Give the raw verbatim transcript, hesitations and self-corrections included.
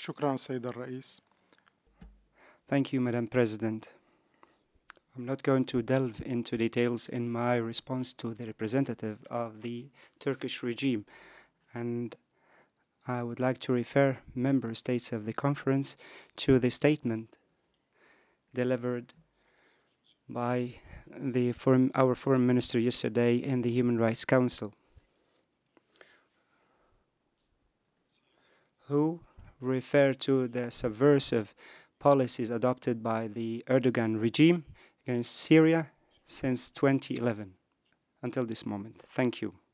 شكرا سيد الرئيس. Thank you, Madam President. I'm not going to delve into details in my response to the representative of the Turkish regime, and I would like to refer member states of the conference to the statement delivered by the foreign, our foreign minister yesterday in the Human Rights Council, who refer to the subversive policies adopted by the Erdogan regime against Syria since twenty eleven until this moment. Thank you.